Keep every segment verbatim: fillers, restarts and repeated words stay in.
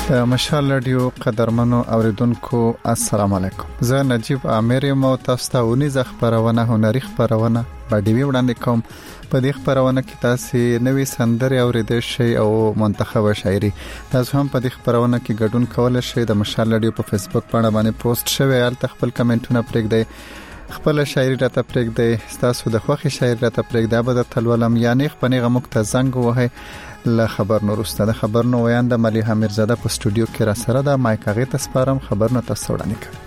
مشال رادیو قدرمنو اوریدونکو السلام علیکم. زه نجیب عامر یم او تاسو ته ونیزه خبرونه هنري خبرونه په ډیوی وړاندې کوم. په دې خبرونه کې تاسو نوې سندرې اوریدئ شئ او منتخب شاعري. تاسو هم په دې خبرونه کې ګډون کولای شئ. د مشال رادیو په فیسبوک باندې باندې پوسټ شوی ال خپل کمنټونه پرېږدئ، خپل شاعري راته پرېږدئ، تاسو د خوښي شاعري راته پرېږدئ. به د تلولم یعنی خپنه غمک ته زنګ وهي. له خبر نو رسته د خبر نو ویانده مليحه میرزاده په استودیو کې را سره د مایک هغه تسپارم خبر نو تاسو وړاندې کوي.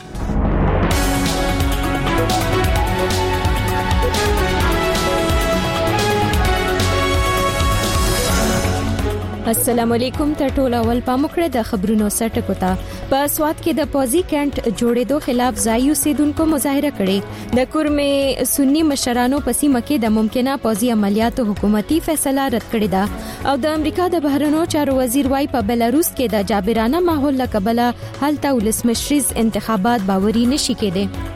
السلام علیکم. تر ټولو اول پامکړه د خبرونو سرټکو ته. په سواد کې د پوزي کینټ جوړېدو خلاف ځایو سیدونکو مظاهره کړې. د کورمه سنی مشرانو په سیمه کې د ممکنه پوزي عملیاتو حکومتي فیصله رد کړې ده او د امریکا د بهرنیو چارو وزیر وايي په بلاروس کې د جابرانه ماحول لکبله هلته ولسمشریز انتخابات باوري نشي کېدي.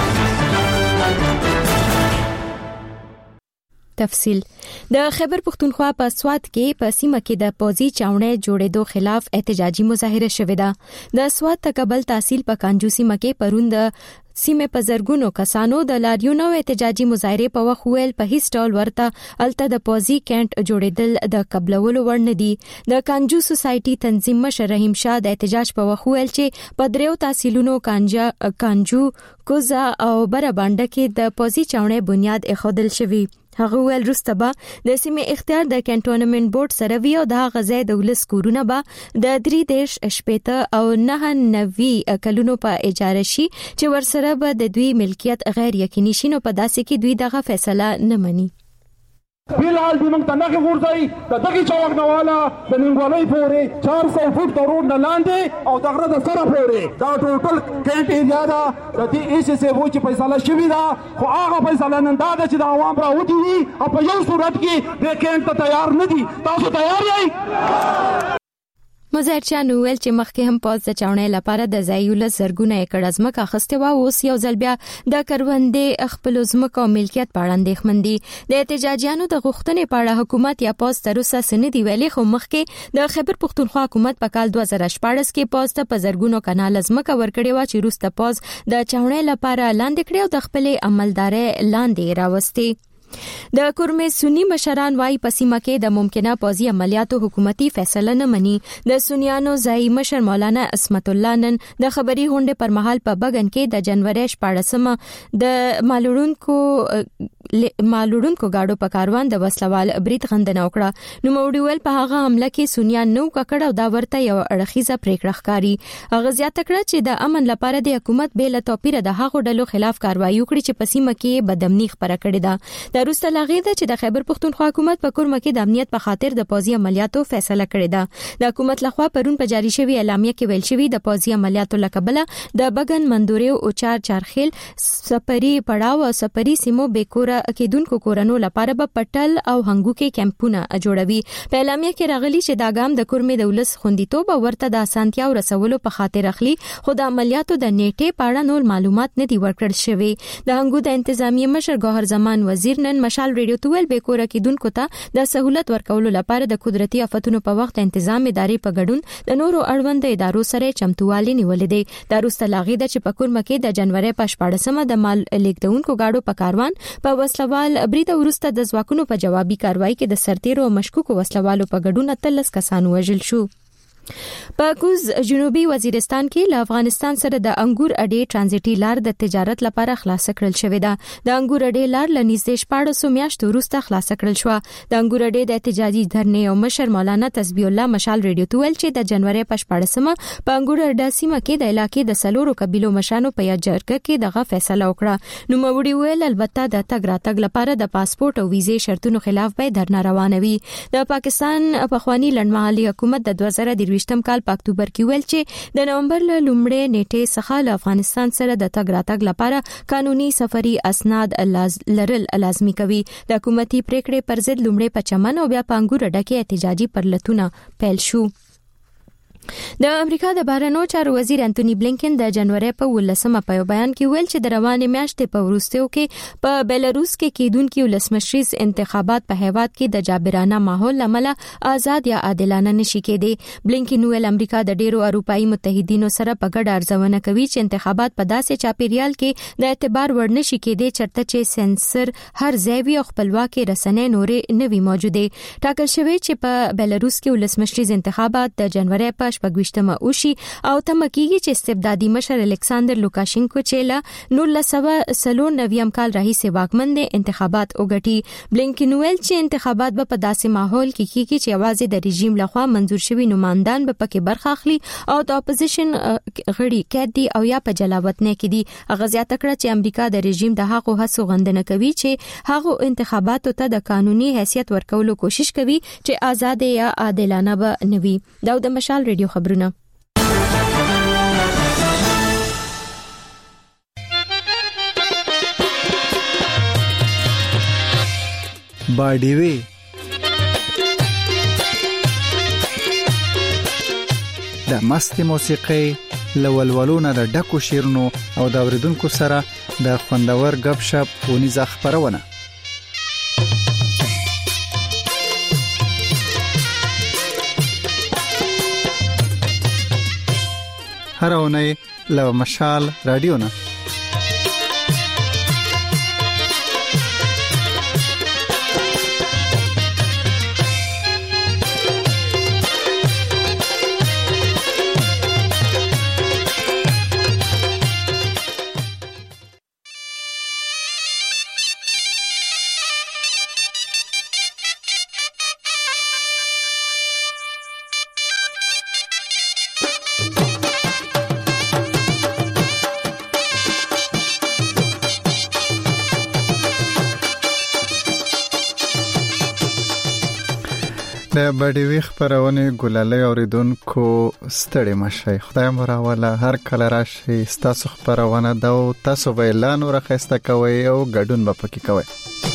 تفصیل د خیبر پختونخوا په سواد کې په سیمه کې د پوزي چاونې جوړېدو خلاف احتجاجي مظاهره شوې ده. د سواد تکبل تحصیل په کانجو سیمه کې پروند سیمه په زرګونو کسانو د لاریونو احتجاجي مظاهره په وخت ویل په هیڅ ډول ورته الته د پوزي کینټ جوړېدل د قبلولو وړ نه دي. د کانجو سوسايټي تنظیم مشر رحیم شاه د احتجاج په وخت ویل چې په دریو تحصیلونو کانجا کانجو کوزا او برابانډه کې د پوزي چاونې بنیاد اخودل شوی. هغه ویل رسته به د سیمه اختیار د کنټونمنت بورډ سره وی او د غزې د ولس کورونه به د درې دیش شپېته او نه نوي کلونو په اجاره شي چې ورسره به د دوی ملکیت غیر یقیني شي. نو په داسې کې دوی دغه فیصله نه مني. فیلحال دی موږ ته نه ورځي د دغه چوک نواله د نیمګولۍ پورې چار سو فوټ د روډ نه لاندې او د غره د سره پورې دا ټوټل کینټ ایریا ده. د دې ایس اس او چې فیصله شوې ده خو هغه فیصله نن دا ده چې د عوام راوتی دي او په یو صورت کې د کینټ ته تیار نه دي. تاسو تیار یئ؟ مظاهرچیان ویل چې مخکې هم پوز د چاونې لپاره د ځایولو زرګونه ایکړ ځمکه اخیستې و. اوس یو ځل بیا د کروندې خپل ځمکه او ملکیت په اړه اندېښمن دي. د احتجاجیانو د غوښتنې په اړه حکومت یا پوز تر اوسه څه نه دی ویلي، خو مخکې د خیبر پختونخوا حکومت په کال دوه زره شپاړس کې پوز ته په زرګونو کانال ځمکه ورکړې و چې وروسته پوز د چاونې لپاره لاندې کړې او د خپلې عملدارۍ لاندې راوستي. د کورمه سنی مشران وايي په سیمه کې د ممکنه پوزي عملیاتو حکومتي فیصله نه مني. د سنیانو ځای مشر مولانا اسمت الله نن د خبري غونډې پر مهال په بغن کې د جنوري شپاړسمه د مالوړونکو مالوړونکو گاډو په کاروان د وسلوال برید غندنه وکړه. نو موړي ول په هغه حمله کې سنیان نو ککړ او دا ورته یو اړخیزه پریکړه ښکاری. هغه زیاته کړه چې د امن لپاره د حکومت به له توپیر د هغو ډلو خلاف کاروایی وکړي چې په سیمه کې بدامنی خبره کړې ده. وروسته لاغې ده چې د خیبر پختونخوا حکومت په کورمه کې د امنیت په خاطر د پوزي عملیاتو فیصله کړې ده. د حکومت لخوا پرون په جاری شوی اعلامیه کې ویل شوی د پوزي عملیاتو لکبله د بغن مندوري او چار چارخیل سپری پړاو او سپری سیمو بیکوره کېدونکو کورونو لپاره به پټل او هنګو کې کمپونه جوړوي. په اعلامیه کې راغلي چې دا ګام د کورمه د ولس خوندیتوب او ورته د اسانتیا او رسولو په خاطر اخلي، خو د عملیاتو د نیټه په اړه نور معلومات نه دی ورکړل شوی. د هنګو د انتظامی مشر ګوهر زمان وزیر نن مشال ریډیو تویل بیکوره کېدونکو ته د سہولت ورکولو لپاره د قدرتي آفتونو په وخت تنظیم ادارې په ګډون د نورو اړوند ادارو سره چمتووالي نیولې دي. د روسته لاغې د چې په کورمه کې د جنوري په شپاړسمه د مال لیکدونکو گاډو په کاروان په وسلوال برید ورسته د ځواکونو په جوابي کاروایی کې د سرتیرو او مشکوکو وسلوالو په ګډون اتلس کسان وژل شو. په کوز جنوبي وزیرستان کې له افغانستان سره د انګور اډې ترانزیټي لار د تجارت لپاره خلاص کړل شوې ده. د انګور اډې لار ل نږدې شپاړس میاشتو وروسته خلاص کړل شو. د انګور اډې د احتجاجي دھرنې او مشر مولانا تسبیح الله مشال ریډیو تویل چې د جنوري په شپاړسمه په انګور اډې سیمه کې د علاقې د سلورو قبیلو مشانو په یجرګه کې دغه فیصله وکړه. نو موړي ویل البته د تګ راتګ لپاره د پاسپورت او ویزې شرطونو خلاف به دھرنا روانوي. د پاکستان پخوانی لړمحلي حکومت د دوه زره ویشتم کال په اکتوبر کې ویل چې د نومبر له لومړۍ نیټې څخه له افغانستان سره د تګ راتګ لپاره قانوني سفري اسناد لرل لازمي کوي. د حکومتي پریکړې پر ضد لومړی په چمن او بیا په انګور اډه کې احتجاجي پرلتونه پیل شو. د امریکا د بهرنیو چارو وزیر انټونی بلینکن د جنوري په ولسمه په یو بیان کې ویل چې د روانې میاشتې په وروستیو کې په بیلاروس کې کېدونکو ولسمشریز انتخابات په هیواد کې د جابرانه ماحول لامل آزاد یا عادلانه نشي کېدي. بلینکن ویل امریکا د ډیرو اروپایي متحدینو سره په ګډه ارزونه کوي چې انتخابات په داسې چاپیریال کې د اعتبار وړ نشي کېدي چرته چې سنسر هر ځای او خپلواکي رسنۍ نورې نوي موجوده. ټاکل شوی چې په بیلاروس کې ولسمشریز انتخابات د جنوري په شپږ وشتمه اوشي او تم کیږي چې استبدادي مشر الکساندر لوکاشینکو چې له نولس سوه څلور نوي کال راهیسې واکمن دي انتخابات وګټي. بلینکن ویل چې انتخابات به په داسې ماحول کې کیږي چې یوازې د رژیم لخوا منزور شوی نمائندان به پکې برخه اخلي او د اپوزیشن غړي کېدي او یا په جلاوطن کې دي. غزيات کړه چې امریکا د رژیم د حقوقو هڅو غندنه کوي چې هغه انتخاباتو ته د قانوني حیثیت ورکولو کوشش کوي چې آزاد یا عادلانه به نوي. دا د مشال ریډیو خبرونه. باډیوي د مست موسیقي لولولونه د ډکو شیرونو او د اوریدونکو سره د خوندور غب شپ ونیزه خبرونه. هر اونۍ له مشال رادیو نه د بډیوي خبرونه ګلالي اوریدونکو ستړي مشي. خدای مو راوله هر کله راشي تاسو خبرونه دا تاسو به اعلان ورخصته کوي او ګډون به پکې کوي.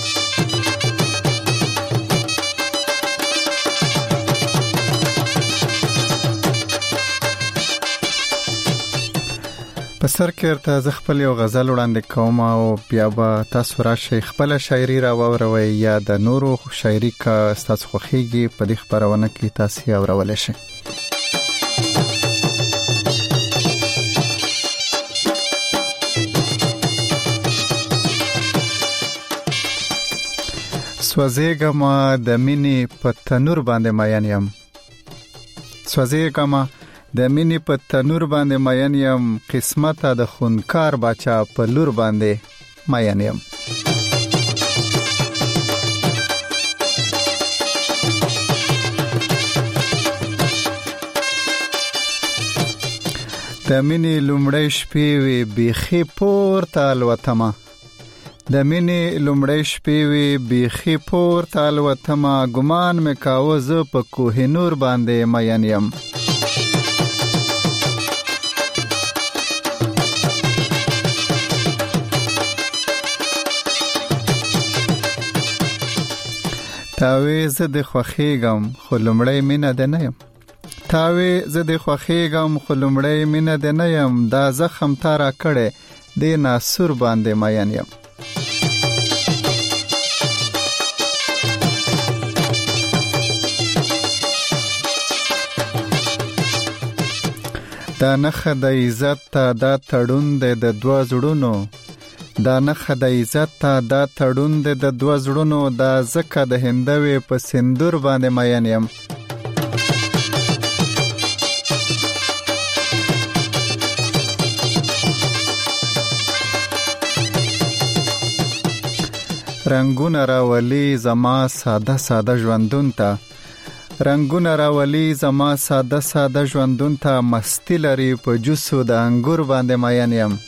په سر کې ارته ز خپل یو غزل وړاندې کوم او بیا به تاسو راشي خپل شاعري را ووروي یا د نورو شاعري کا تاسو خوخيږي په دې خبرونه کې تاسو اورول شي. سوځېګم د مینې په تنور باندې ماین یم. سوځېګم د مینې په تنور باندې ماین یم. قسمت د خونکار بچا په لور باندې ماین یم. د مینې لومړی شپې وی بیخي پورته الوتمه. د مینې لومړی شپې وی بیخي پورته الوتمه. ګمان مې کاوه زه په کوه نور باندې ماین یم. تاوی زه د خوخیګم خو لمړی مینه ده نه یم. تاوی زه د خوخیګم خو لمړی مینه ده نه یم. دا زخم تا را کړی د ناسور باندې ماین یم. دا نخه د عزت ته دا تړون دی د دوه زړونو. دا نخه د عزت ته دا تړون دی د دوه زړونو. دا زکه د هندوی په سندور باندې ماین یم. رنگونه راولي زما ساده ساده ژوندون ته. رنگونه راولي زما ساده ساده ژوندون ته. مستی لري په جوسو د انګور باندې ماین یم.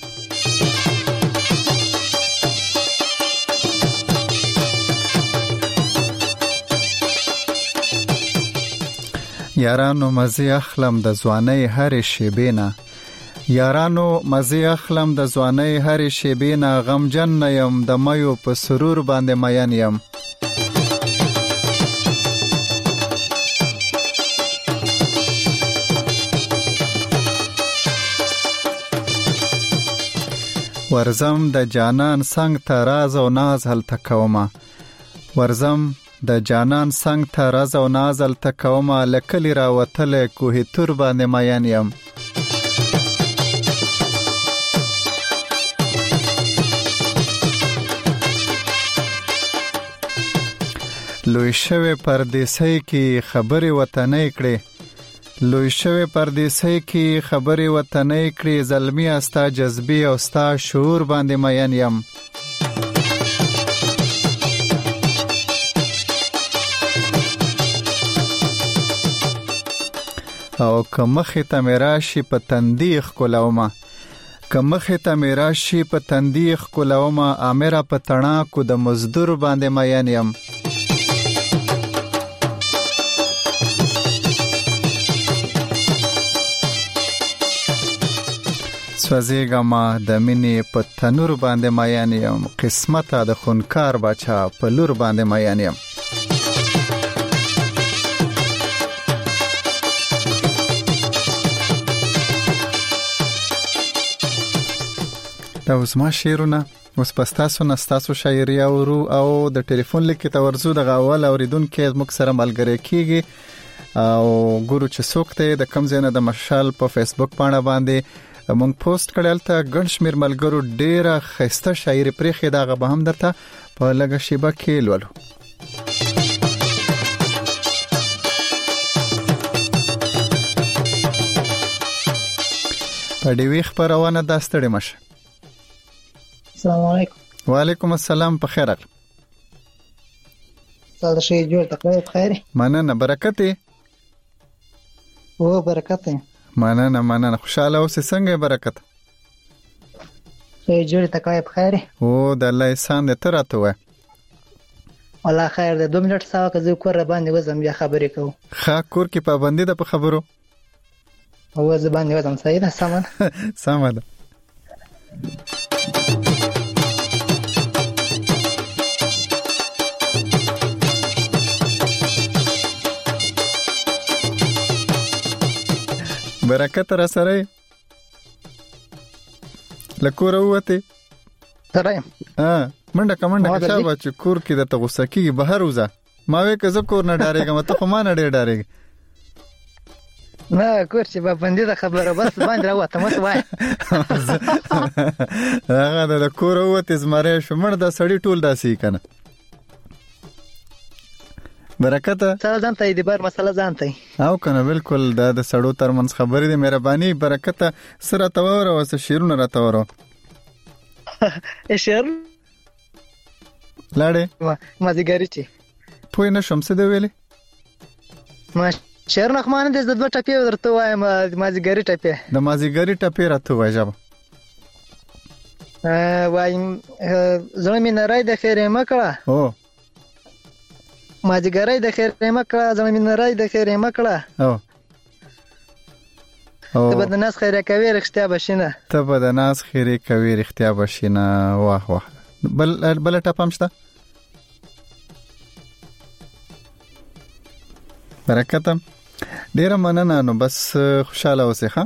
یارانو مزي اخلم د ځواني هر شیبینا. یارانو مزي اخلم د ځواني هر شیبینا. غمجن نه یم د مېو په سرور باندې ماین یم. ورزم د جانان څنګ ته راز او ناز هلته کومه ورزم د جانان څنګ ته راز او ناز هلته کومه لکلی راوتلې کوهي تور باندې مین یم لوی شوی پردیسی کې خبرې وطنۍ کړې لوی شوی پردیسی کې خبرې وطنۍ کړې زلمی استا جذبی او ستا شعور باندې مین یم او که مخې ته مې راشي په تندي ښکلومه که مخې ته مې راشي په تندي ښکلومه امره په تڼاکو د مزدور باندې مین یم سوځېږمه د مینې په تنور باندې مین یم قسمته د خونکار باچا په لور باندې مین یم دا اوس ما شعرونه اوس په ستاسو نه ستاسو شاعري اورو او د ټلیفون لیکې ته ورځو دغه اول اورېدونکی زموږ سره ملګری کېږي او ګورو چې څوک دی د کوم ځای نه د مشال په فیسبوک پاڼه باندې مونږ پوسټ کړل ته ګڼ شمېر ملګرو ډېره ښایسته شاعري پرېښې ده هغه به هم درته په لږه شیبه کې لولو په ډیوې خپرونه دا ستړې مشه السلام علیکم وعلیکم السلام په خیر راغلی ساده شي جوړ تکلیف خیر مننه برکت او برکت مننه مننه خوشاله اوسې څنګه برکت شي جوړ تکلیف خیر او د الله احسان دې تر راته وای والله خیر دې دوه منټ ساوه که زه کور باندې وزم بیا خبرې کوم ښه کور کې پابندي ده په خبرو او زه باندې وزم صحیح ده سامان سامان ده برکت را سره لکور وته سره ها منډه کمنډه که شابه چې کور کې د تغوسه کیږي بهر وځه ما وې که زه کور نه ډارېږم ته خو ما نه ډېر ډارېږي نه کور چې به بندي د خبره بس باندې راوته مس وای هغه د کور وته زماره شو مړ د سړی ټول داسې کنه برکت سره ځانته دې بار مسله ځانته او کنه بالکل دا د سړو ترمنځ خبرې دې مهرباني برکت سره تاور او شیرونه را تاور شعر لاړې ما زیګری چی پوی نه شم څه دی ویلې ما شعر نه خمانه دې د دوه ټپې ورته وایم ما زیګری ټپې د ما زیګری ټپې راته وای جواب وایم زمې نه راي د خیره مکړه او ما زیګری د خیره مکړه زمې نه راي د خیره مکړه او ته به د ناس خیره کوي رښتیا بشینه ته به د ناس خیره کوي رښتیا بشینه واه واه بل بل ټپم شته برکت ډیره مننه نو بس خوشاله اوسې ښه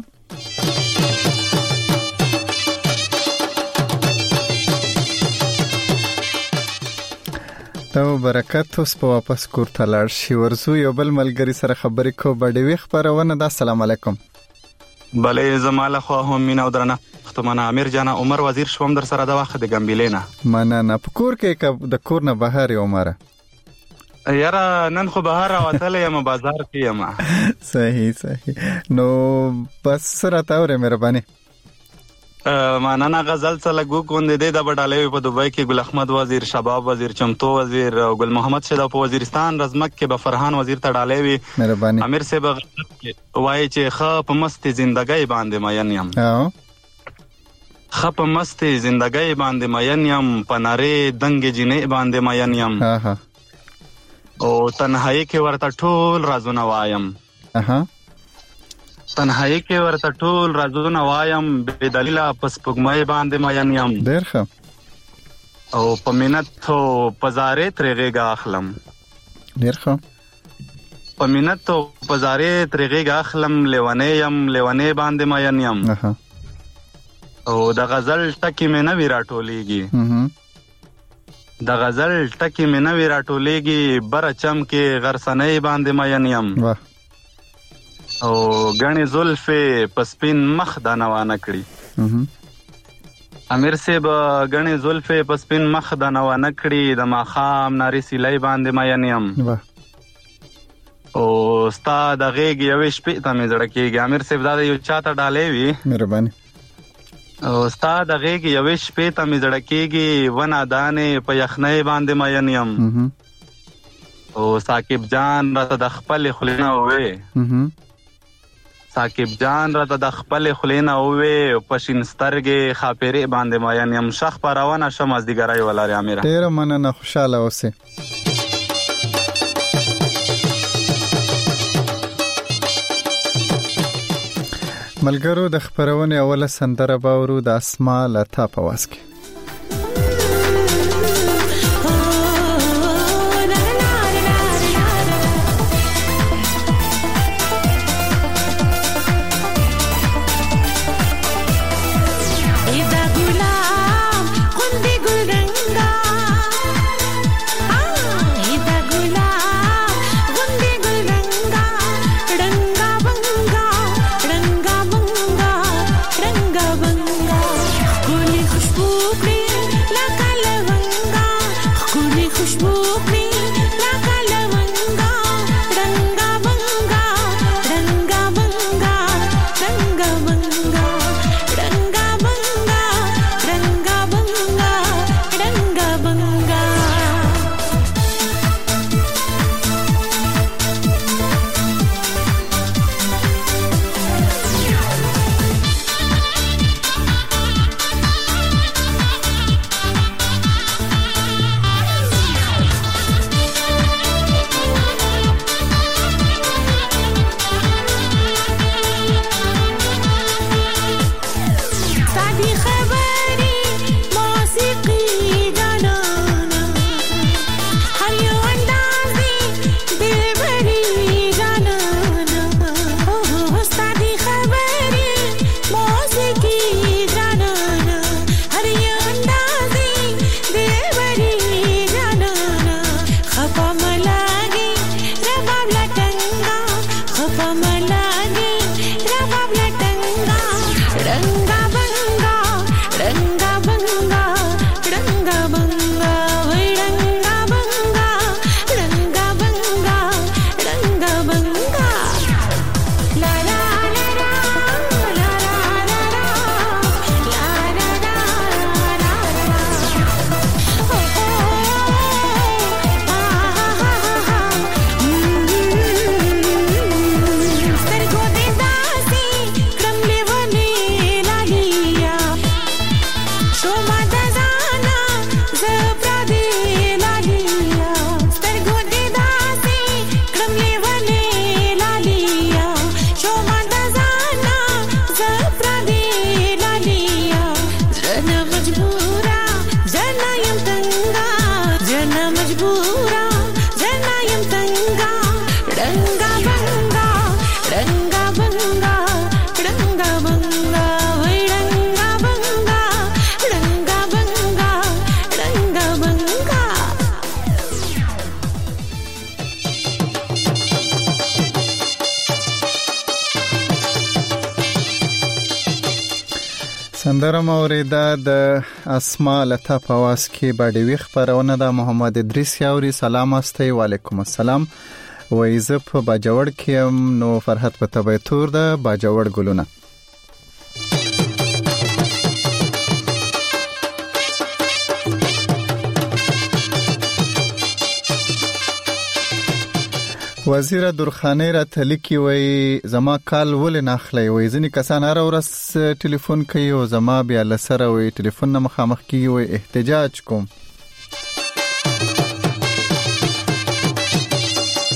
ته برکت اوس په واپس کور ته لاړ شي ورزو یو بل ملګری سره خبرې کو بډوي خبرونه دا السلام علیکم بله زماله خو هم مینا او درنه ختمانه امیر جانا عمر وزیر شوم در سره د وخت د ګمبلینا مننه په کور کې د کور نه بهر عمر یاره نن خو بهر راوتل یم بازار کې یم صحیح صحیح نو بس سره تاوره مهرباني مانانا غزل سره لګو کوندې د بډالې په دوبۍ کې ګل احمد وزیر شباب وزیر چمتو وزیر او ګل محمد شیدا په وزیرستان رزمک کې به فرحان وزیر ته ډالې وي مهرباني امیر صاحب وایي چې خ په مست ژوندۍ باندې ماین یم او خ په مست ژوندۍ باندې ماین یم پناره دنګ جنې باندې ماین یم ها ها او تنهایی کې ورته ټول رازونه وایم اها تنهایی کې ورته ټول رازونه وایم بے دلیل پس پګمای باندې ماین یم ډېر ښه او په مینت او پزارې ترېږه اخلم ډېر ښه په مینت او پزارې ترېږه اخلم لیوانې یم لیوانې باندې ماین یم اها او د غزل ټکی مې نه وی راټولېږي د غزل ټکی مې نه وی راټولېږي بره چم کې غرسنۍ باندې مین یم او ګڼې زلفې په سپین مخ دا نوانه کړي امیر صاحب ګڼې زلفې په سپین مخ دا نوانه کړي د ماښام ناري سیلۍ باندې مین یم او ستا د غېږ یوې شپې ته مې زړه کېږي امیر صاحب دا د یو چا ته ډالۍ وي مهرباني او ستا د غېږ یوې شپې ته مې زړه کېږي ونه دانې په یخنۍ باندې مین یم او ساقب جان راته د خپلې خولې نه ووې ساقب جان راته د خپلې خولې نه ووې په شین سترګې ښاپېرې باندې مین یم شخ په روانه شه مازدیګری ولرې امیره ډېره مننه خوشحاله اوسې ملګرو د خبرونې اوله سندره باورو د اسما لتا په واس کې سندره موریده د اسما لتا په واس کې باډوي خبرونه د محمد ادریس یاوري سلام استي وعلیکم السلام وایزه په باجوړ کې نو فرحت په تبې تور د باجوړ ګلونه وزیر درخانه را تلکی وای زما کال ول نه خلای وای ځنی کسان هر ورځ ټلیفون کوي او زما بیا لسره وای ټلیفون نه مخامخ کیږي وای احتجاج کوم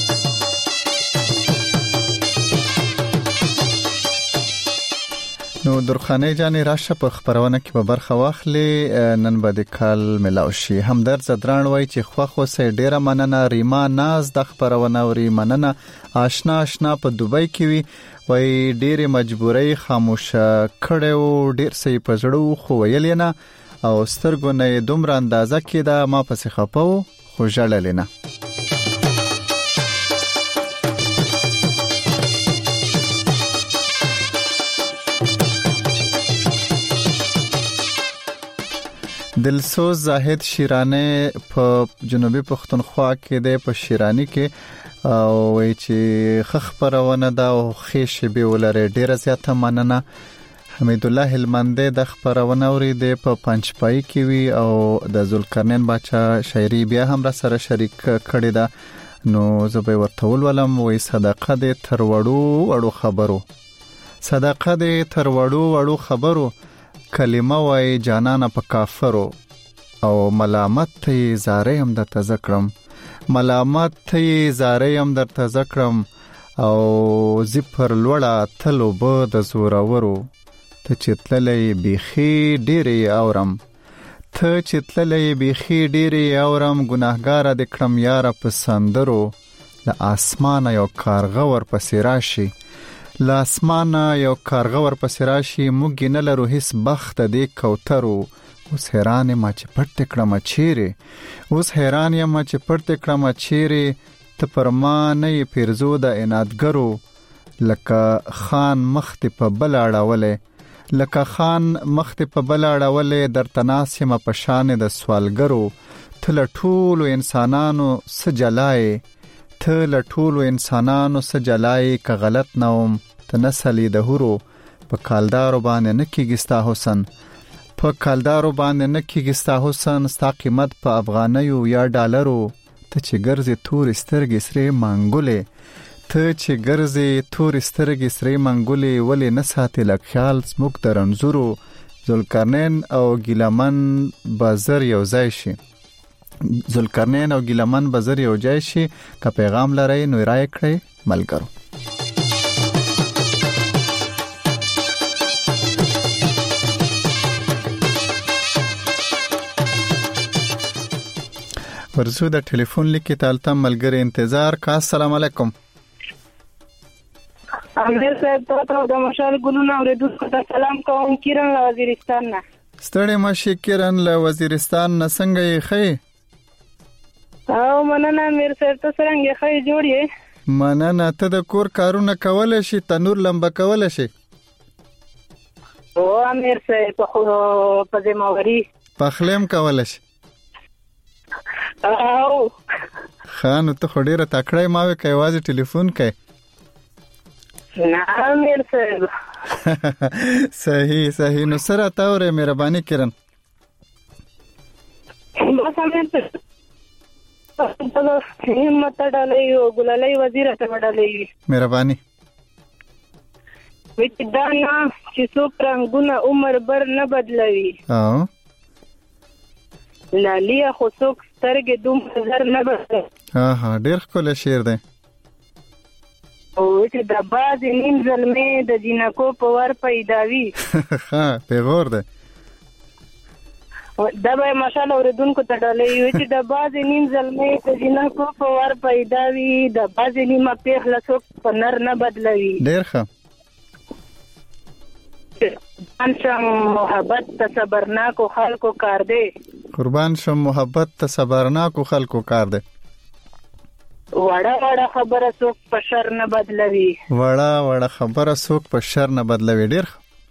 نو نو درخانه جانې راشه په خبرونه کې به برخه واخلي. نن به د کال ملاو شي. همدرد زدران وای چې خوخو سه ډیره مننه. ریما ناز د خبرونه وري مننه. آشنا آشنا په دوبۍ کې وی وای ډیره مجبورۍ خاموشه کړو. ډیر سي پزړو خو ویل نه او سترګو نه دومره اندازه کې دا ما پسې خپاو خو ژړل نه. دلسوز زاهد شیرانه په جنوبي پښتونخوا کې د په شیرانی کې او وی چې خخ پرونه دا او خېش به ولره ډیره زیاته مننه. حمید الله هلمنده د خبرونه اوري د په پنځپای کې وی او د ذوالقرنین بچا شاعري بیا هم را سره شریک کړی دا. نو زه به ورته ولم وی صدقه د تر وړو وړو خبرو صدقه د تر وړو وړو خبرو کلمه وای جانانه په کافرو او ملامت ته زاره هم د تذکرم ملامت ته زاره هم در تذکرم او زپر لوړه تلو به د زورورو ته چتللې بيخي ډېرې اورم ته چتللې بيخي ډېرې اورم ګناهګار د کړم یار په سندرو له اسمانه یو کارغه ور پسې راشي له اسمانه یو کارغه ور پسې راشي موږ نه لرو هیڅ بخت د کوترو. اوس حیران ما چې پټ کړم چیرې اوس حیران یم چې پټ کړم چیرې ته پر ما نه پیرزو د انادګرو لکه خان مخت په بل اړولې لکه خان مخت په بل اړولې در تناس یم په شان د سوالګرو ته ټول انسانانو سجلای ته لټول انسانانو سجلای ک غلط نوم ته نسلی د هورو په کالدارو باندې نکیګستا حسن په کالدارو باندې نکیګستا حسن ستا قیمت په افغانیو یا ډالرو ته چې ګرځي تور سترګې سره منګولې ته چې ګرځي تور سترګې سره منګولې ولې نه ساتي لک خیال سموک درنزورو. ذوالقرنین او ګیلمن بازار یو ځای شي ذوالقرنین او ګیلمن بازار یو ځای شي که پیغام لري نو رای کړئ ملګرو. ورزو د ټلیفون لیکي تالته ملګری انتظار کا. السلام علیکم. امیر صاحب ته د مشال ګلونه اوریدونکو ته سلام کوم. کیرن له وزیرستان نه. ستړي مشي کیرن له وزیرستان نه څنګه یې خې؟ او مننه امیر صاحب ته څنګه خې جوړ یې؟ مننه. ته د کور کارونه کولای شي تنور لمبه کولای شي؟ او امیر صاحب په په زموري پخلم کولای شي؟ او خان ته خډيره تکړه ما وې کوي واځي ټلیفون کوي. نه امیر صاحب. صحیح صحیح. نو سره تاوره مهرباني کړئ. بس امیر صاحب همت ډالې او ګلالي وزیر ته ډالې مهرباني. وې دا نه چې څو پرنګونه عمر بر نه بدلوي. او لالیا خو څوک سترګې دوم نظر نه بدلوي. ها ها ډېر ښکلی شعر دی. او چې د باز نیم ظلمې د جنکو په ور پیداوي. ها پیغور دی. دا به ماشاءالله اوریدونکو ته ډالې چې د باز نیم ظلمې د جنکو په ور پیداوي د باز نیمه پیغ له څوک په نر نه بدلوي. ډېر ښه. قربان شم محبت ته صبرناکو خلکو کار دی. قربان شم محبت ته صبرناکو خلکو کار دی. وړه وړه خبره څوک په شر نه بدلوي. وړه وړه خبره څوک په شر نه بدلوي. ډېر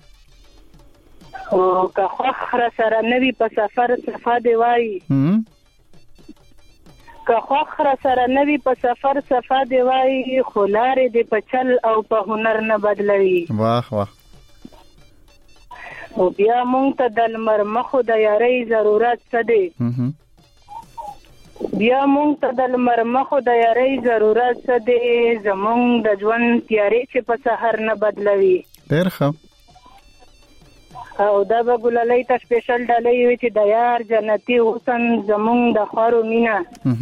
او که خوخره سره نوی په سفر صفا دی وایي. که خوخره سره نوی په سفر صفا دی وایي خو لارې دی په چل او په هنر نه بدلوي. واه واه. او بیا مونږ ته د لمر مخو د یارۍ ضرورت څه دی؟ بیا مونږ ته د لمر مخو د یارۍ ضرورت څه دی؟ زمونږ د ژوند تیارې چې په سحر نه بدلوي. ډېر ښه. او دا به ګلالۍ ته سپیشل ډالۍ وي چې د یار جنتي حسن زمونږ د خوارو مینه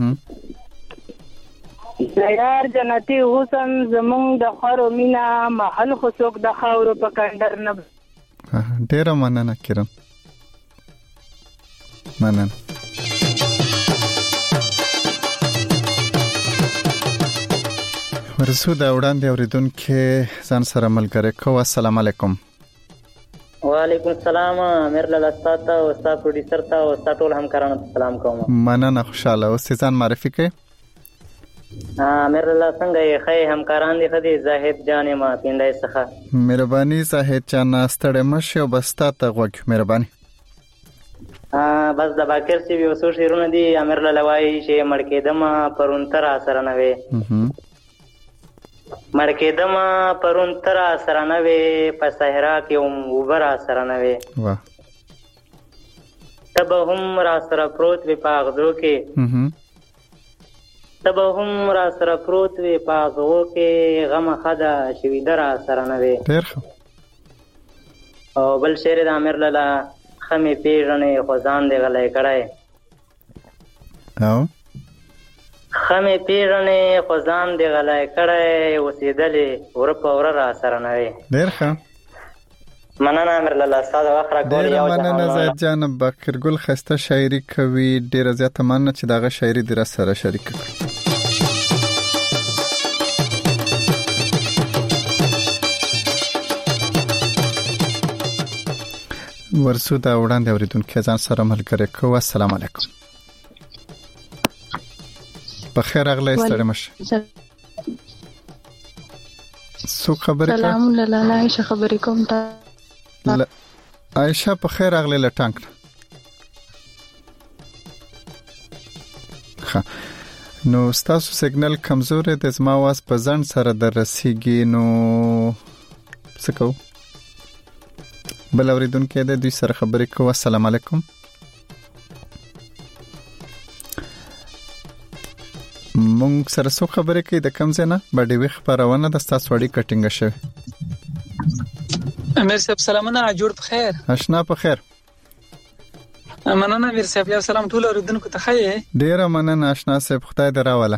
د یار جنتي حسن زمونږ د خوارو مینه محل خو څوک د خاورو په کنډر نه. ډیره مننه کرم. مننه. ورسو دا وړاندې اوریدونکو ځان سره ملګری کو. السلام علیکم. وعلیکم السلام. امیر لاله استاد او استاد پروډوسر ته او استاد ټول همکارانو ته سلام کوم. مننه. خوشاله اوسې. ځان معرفي کړئ. امیر لاله څنګه یې؟ خې همکاران دي خدي زاهد جان ما پیندای څخه. مهرباني زاهد جان ستړی مشه او بس تا ته غوږ. مهرباني. ا بس د باکر سی ویو سو شیرونه دي. امیر لاله وایي چې مړ کېدم پرون تر اثر نه وي. مړ کېدم پرون تر اثر نه وي، په صحرا کې هم وبر اثر نه وي. واه. تب هم را سره پروت وي په غدو کې. تب هم را سره پروت وي په غدو کې، غم خدا شوي در اثر نه وي. ډېر ښه. او بل شعر د امیر لاله خمې پیژنې خو ځان دې غلی کړی. او خمې پیژنې خو ځان دې غلی کړی، اوسېدلې وره په وره را سره نه وي. ډېر ښه. مننه امیر لاله ستا د وخت راکول. ډېره مننه زاهد جان. باقرګل ښایسته شاعري کوي. ډېره زیاته مننه چې دغه شاعري دې را سره شریکه کړې. ورسو دا وړاندې اوریدونکو ځان سره ملګری کو. السلام علیکم. په خیر اغله ستړي مشه. سو خبرې کوم. سلام لاله عائشہ خبرې کوم. تا عائشہ په خیر اغله لټانک. ښه نو ستاسو سیګنل کمزور دی. زما واس په ځن سره درسیږي. نو څه کوو؟ بل اوریدونکو د دوی سره خبرې کوو. السلام علیکم. مونږ سره څو خبرې کوي د کم ځای نه باندې وی خبرونه د تاسو وړي کټینګ شوی. امیر صاحب سلامونه. جوړ په خیر. آشنا په خیر. مننه امیر صاحب. یو سلام ټول اوریدونکو ته. خیر ډیره مننه آشنا صاحب. خدای دې راوله.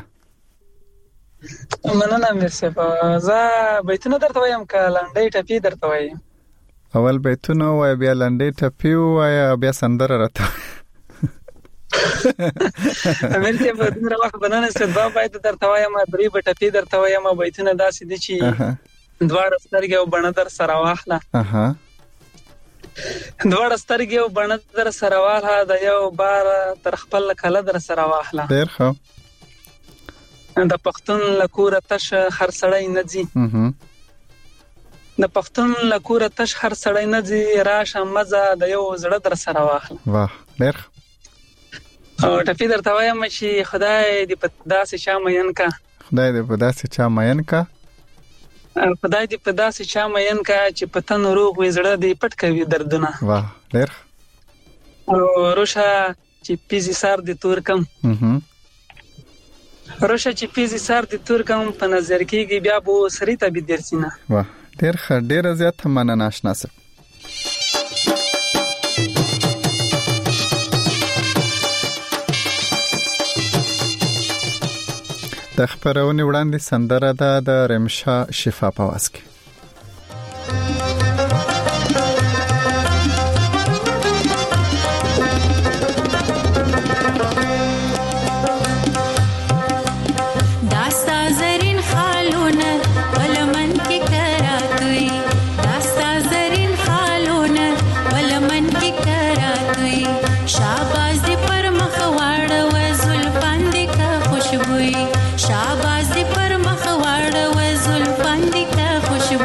مننه امیر صاحب. زه بیتونه درته وایم که لنډۍ ټپې درته وایم؟ اول بیتونه وای بیا لنډۍ ټپې وای بیا سندره راته. امیر صاحب دغه وخت بنانه استدبا باید درته وایم درې ټپې درته وایم. بیتونه داسې دي چې دواړه سترګې او بڼه در سره واخله. اها دواړه سترګې او بڼه در سره واخله، د یو بار تر خپل کله در سره واخله. ډېر ښه. د پښتون لکوره تش هر سړی نه ځي. د پښتون لکوره تش هر سړی نه ځي، راشه مزه د یو زړه در سره واخله. واه ډېر. او ټپې درته وایم چې خدای دې په داسې چا مین کا. خدای دې په داسې چا مین کا. خدای دې په داسې چا مین کا چې په تن روغ وي، زړه دې پټ کوي دردونه. واه ډېر. او روشه چې پیزي سار دې تور کم. روشه چې پیزي سار دې تور کم، په نظر کېږي بیا به سری ته بي درسینه. واه ډېر ښه. ډېره زیاته مننه آشنا صاحب. د خبرونه وړاندې سندره ده د رمشا شفا پواز کې. शाबाश पर मखवाड़ व जुल्फान दी का खुश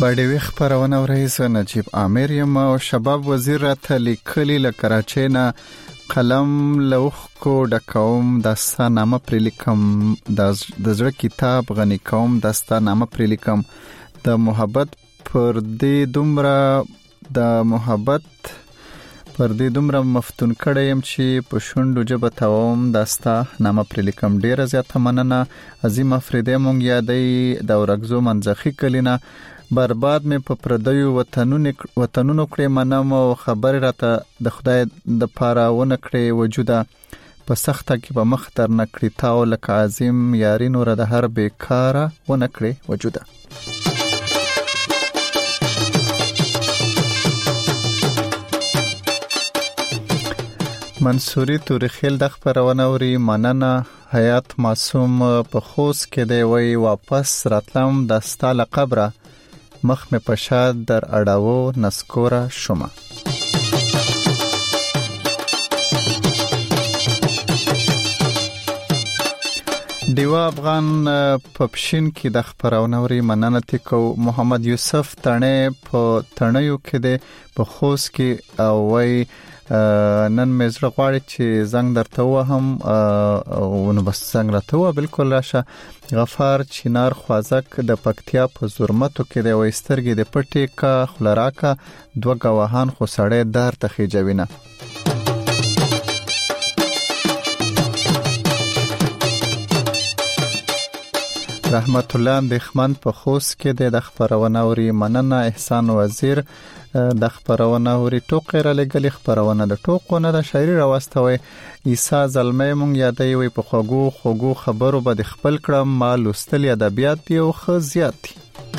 باډي وی خبرونه رئیس نجیب عامر یم او شباب وزیر ته لیکلی ل کراچۍ نه قلم لوخ کو ډکوم داستانامه پر لیکم د زړه کتاب غنی کوم داستانامه پر لیکم د محبت پر دې دومره د محبت پر دې دومره مفتون کړم چې په شوندو جبه تاوم داستانامه پر لیکم ډیره زیاته مننه عظیم افریده مونږ یادې د ورغزو منځخي کلینا برباد مې په پردیو وطنونو وطنونو کړې منم او خبر راته د خدای د پاره ونه کړې وجوده په سخته کې په مخ تر نکړې تاو لکه عظیم یارینو را د هر بیکاره ونه کړې وجوده. منصوري تورخیل د خبرونه اوري مننه حیات معصوم په خوست کې دی وای واپس راتلم د ستاله قبره مخ می پشاد در اډاو نسکورا شوما. دیوا افغان پپشین کې د خبرونوري مننه تکو محمد یوسف تڼه په تڼیو کې د په خوست کې او وای نن مې زړه غواړي چې زنګ درته وهم او نو بس زنګ راته و بالکل راشه. غفار چینار خوازک د پکتیا په زرمتو کې د وسترګې د پټې کا خلراکا دوه گواهان خو سړې دار ته خېجوینه. رحمت الله اندخمن په خوست کې د خبرونه اوري مننه احسان وزیر د خبرونه اوري ټوکې را لګلې خبرونه د ټوکونه د شاعري راوستوي عیسی زلمې مونږ یادې وي په خوګو خوګو خبرو به خپل کړم مال واستل ادبیات دی او خ زیات دي.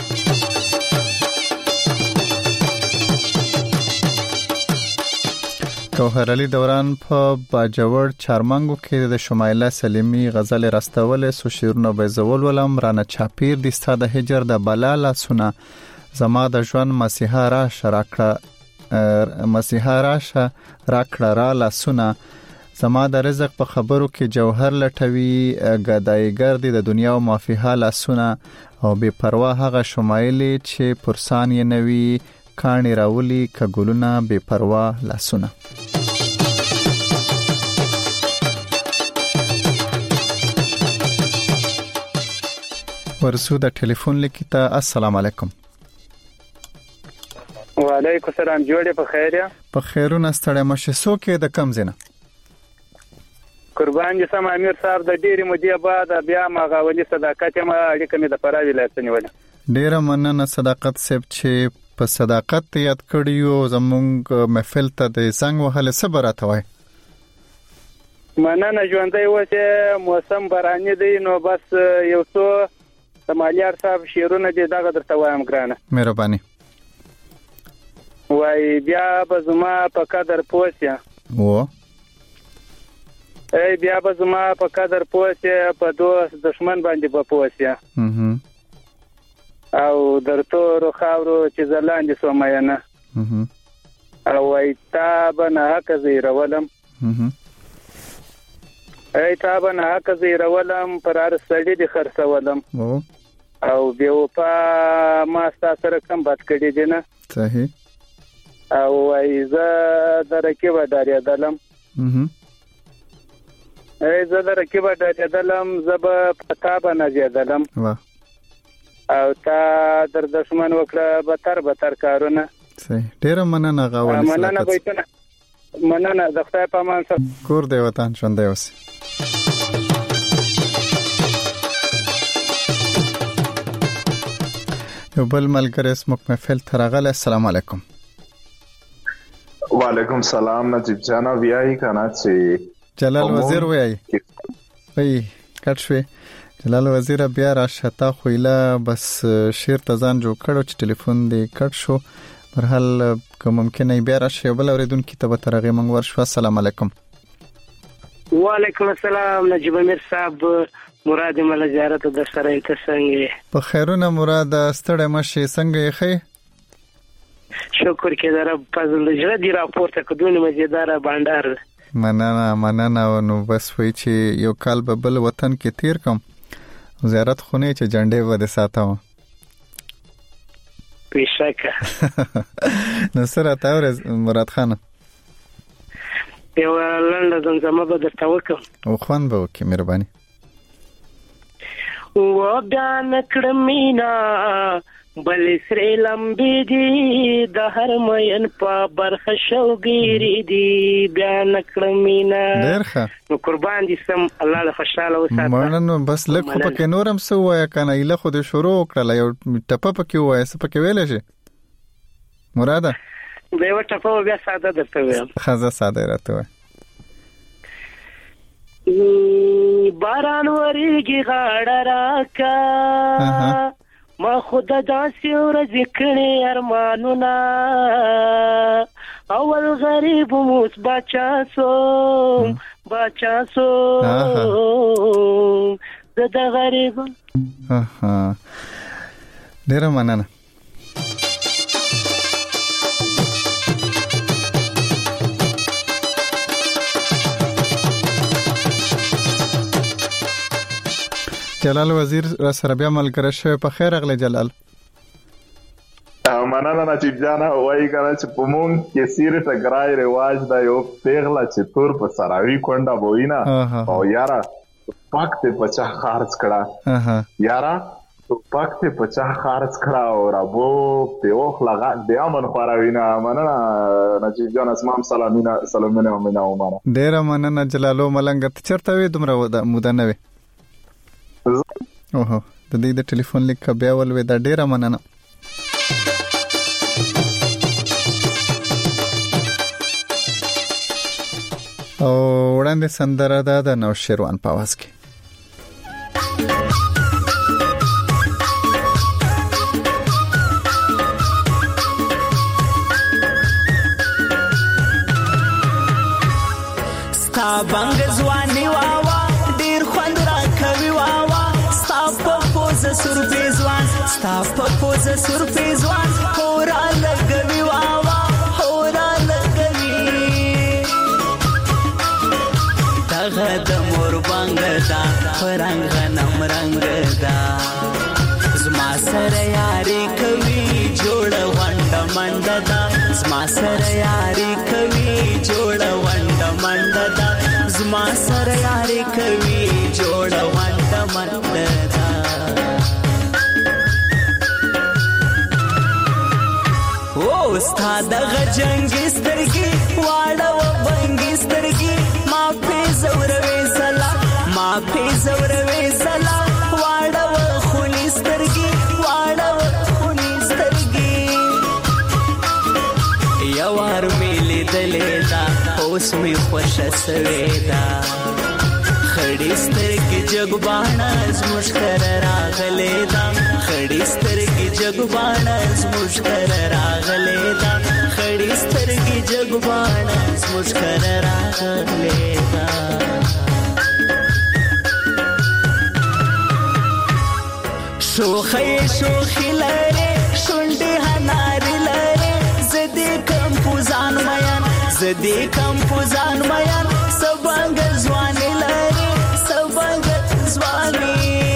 کوهر علي دوران په باجوړ چارمنګو کې د شمایله سلیمی غزل راستولې سو شیرونه به زول ولم رانه چاپیر د ستاده هجر د بلاله سونه زما د ژوند مسیحا را شراکړه مسیحا را شراکړه را لاسونه زما د رزق په خبرو کې جوهر لټوي غدایګر د دنیا او مافیها لاسونه او بے پروا هغه شمایلی چې پرسان یې نوي کانی راولي کګلونه بے پروا لاسونه. ورسو د ټلیفون لیکته السلام علیکم. وعلیکم السلام جوړې په خیر یا په خیرونه ستړی مشه سو کې د کم زینه قربان دي سم امیر صاحب د ډېری مودې بعد بیا ما غوړي صداقت ما اړیکه مې د پراوی لاسنی ول ډېر مننه صداقت سپ چې په صداقت یاد کړیو زمونږ محفل ته د څنګه وهله صبر اتوي مننه ژوندۍ و چې موسم باراني دی نو بس یو څو سمالیار صاحب شیرونه دي دغه درته وایم ګرانه مهرباني وای بیا به زما په قدر پوسیا و ای بیا به زما په قدر پوسیا په دوست دشمن باندې په پوسیا اه او درته رو خاورو چې زلاندې سوماینه اه او وای تا بنا حق زیرولم اه ای تا بنا حق زیرولم پر ار سړی دي خرڅولم او بیا په ما سره کم بد کړی دي نه صحیح او ایزه درکې و داریدلم اه ایزه درکې و داریدلم زب پتا بنځیدلم واه او تا در دشمن وکړه بتر بتر کارونه صحیح ډیر مننه غواړم مننه بيتنه مننه د خدای په امان سره کور دی وطن ژوندۍ اوسئ. یو بل ملګری اسمک محفل ترغل السلام علیکم. وعلیکم سلام نجیب جانا ویای کنه چې جلال وزیر ویای وی کټ شوی جلال وزیر بیا را شتا خویله بس شیر تزان جو کړو چې ټلیفون دی کټ شو برحال که ممکنه بیا را شی بل اوریدون کی ته ترغه منګ ورشو. السلام علیکم. وعلیکم السلام نجیب امیر صاحب مراد مل زیارت د سره انت څنګه په خیرونه مراد ستړی مشه څنګه یې خې شکر کې در په زړه دی راپورته کډونه مزیدار بانډار مننه مننه نو بس وای چې یو کال به بل وطن کې تیر کوم زیارت خونه چې جنډې و د ساتم بشکه. نو سره تاور مراد خان یو لنډه زمزمه به درته وکړم او خوان به وکړي مهرباني. و بیا نکړه مینا بل سری لمبې دي د هر مین په برخه شوګيري دي بیا نکړه مینا. ډېر ښه نو قربان دي سم الله له خوشاله وساته. مانه بس لکه پکې نورم سو وای کنه اله خو دې شروع کړل یو ټپه پکې وای څه پکې ویل شي مراده به یو ټپه بیا ساده درته وایم. خزه ساده راته وای. باران وریږي غاړه راکا ما خود داسې ورځې کړې ارمانونه اول غریب موس بچا سوم بچا سوم زه د غریب. ډېره مننه. جلال وزیر را سره بیا ملګری شوی په خیر اغلی جلال. مننه نجیب جان وایي کنه چې په مونږ کې سیره ټګرای رواج دا یو پیغله چې تور په سراوي کونډه بوینا او یارا پاک ته پچا خارج کړه یارا پاک ته پچا خارج کړه او رابو په اوخ لغا د امن خوراوینا. مننه نجیب جان اسمام سلامینا سلامونه ومنه عمره. ډیر مننه جلالو ملنګ ته چرته وې دومره موده نه وې. اوه د دې د ټلیفون لیک بیا ولوي دا ډیره مننه. او وړاندې سندره ده د نوشیروان په आवाज کې. ستا بنګ ځواني واوا ډیر خوند را کوي واوا ستا په پوز سرپې ځوان ستا په پوز سرپې ځوان هورا لګوي واوا هورا لګوي دغه د مور بنګ دا فرنګ غنم رنگ دا زما سره یاري کوي جوړ وند مند دا زما سره یاري کوي جوړ وند مند دا زما سره یاري کوي جوړ وند مند دا. او استاد غجنګ سترګي واړه و بنګ سترګي ما په زوروي سلا ما په زوروي سلا واړه و خوني سترګي واړه و خوني سترګي یوار ملي دلې دا اوس می خوش سوي دا خړې سترګې جګباڼه زموږ کر راغلې دا خړې سترګې جګباڼه زموږ کر راغلې دا خړې سترګې جګباڼه زموږ کر راغلې دا. شوخې شوخې لري شونډې هناري لري زدي کم پوزان میان زدي کم پوزان میان سبنګ ځواني لري سبنګ ځواني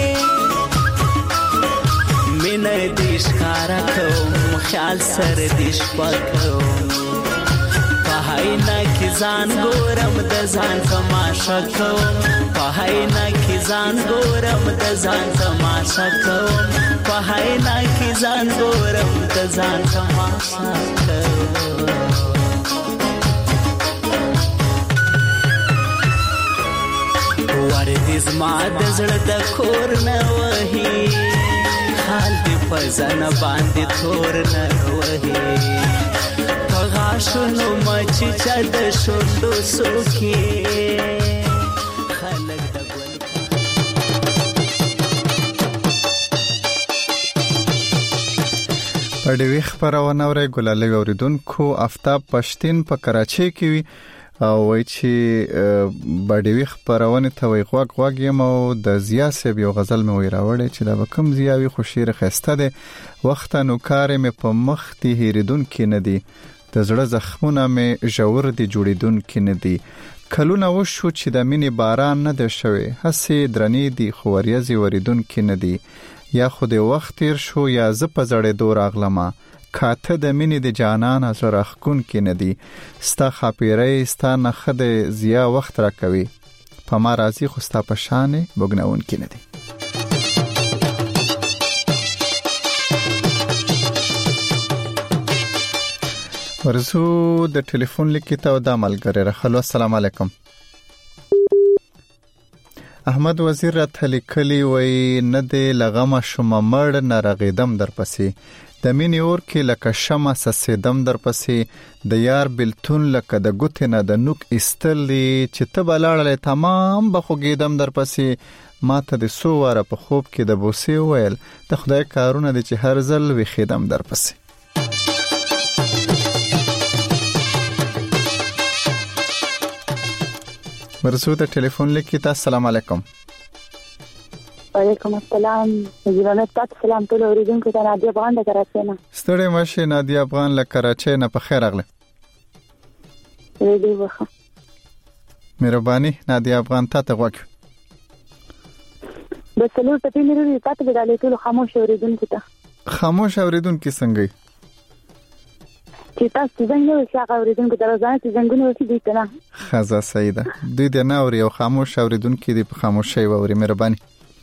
مینه دې ښکارا کوم خیال سر دې شپکوم په هینا کې ځان ګورم د ځان تماشا کوم په هینا کې ځان ګورم د ځان تماشا کوم په هینا کې ځان ګورم د ځان تماشا کوم. وردی زما د زړه د کور نه وهي حال دې په ځان باندې تور نه وهي په غاښونو مچ چې د شونډو سوکي خلک د ګل په ډیوی خبرونه اوري ګلالي اوریدونکو آفتاب پښتين په کراچۍ کې وي او وای چې باډوي خبرونه ته وي غوګ غوګ یم او د زیا سیب یو غزل مې وی راوړې چې دا کوم زیاوي خوشیره خسته ده وخت نو کار مې په مخ ته هریدون کې نه دي د زړه زخمونه مې جوړ دي جوړیدون کې نه دي کلونه وشو چې د مینې باران نه ده شوی هسې درنې دي خو وریځي وریدون کې نه دي یا خو د وخت تیر شو یا ز په زړې دور اغلمه کاته د مینې د جانان از رخکون کې ندی ستا خاپیرې ستا نخد زیا وخت را کوي په ما راضي خو ستا په شان بوګناون کې ندی. ورزو د ټلیفون لیکته او د ملګری رخلو. السلام علیکم. احمد وزیر را تلیکلی وای نه دی لغم شوم مړ نه رغیدم در پسې د مینې اور کې لکه شمع سسیدم در پسې د یار بلتون لکه د ګوتې نه د نوک ایستلی چې ته بلاړلې تمام بخوګیدم در پسې ما ته د سو واره په خوب کې د بوسې ویل د خدای کارونه دي چې هر ځل ویخیدم در پسې. ورسو د ټلیفون لیکي. السلام علیکم. وعلیکم السلام. جناب تاسو سلام ټول اوریدونکو ته نادیا افغان د کراچۍ نه. ستړي مشه نادیا افغان له کراچۍ نه په خیر اغله. دې وخه. مهرباني نادیا افغان ته ته وک. د څلور ټپې لري تاسو د دې ټول خاموش اوریدونکو ته. خاموش اوریدونکو څنګه؟ چې تاسو څنګه وشاغ اوریدونکو درځان چې څنګه وسی دي کنه. خزا سیده دوی د ناوري او خاموش اوریدونکو دی په خاموشي ووري. مهرباني.